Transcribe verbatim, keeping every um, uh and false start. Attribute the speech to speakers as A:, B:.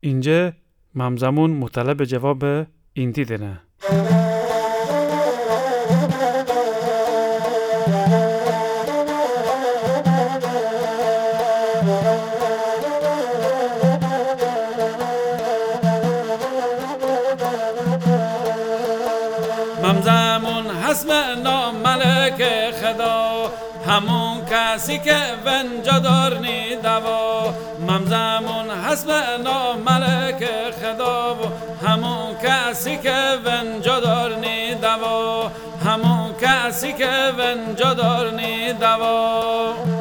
A: اینجا ممزمون مطلب جواب این دیدنه.
B: ممزمون حسب نام ملک خدا، همون کسی که ونجا دارنی دوا. ممزمون حسب نام ملک خدا، همون کسی که ونجا دارنی دوا. همون کسی که ونجا دارنی دوا.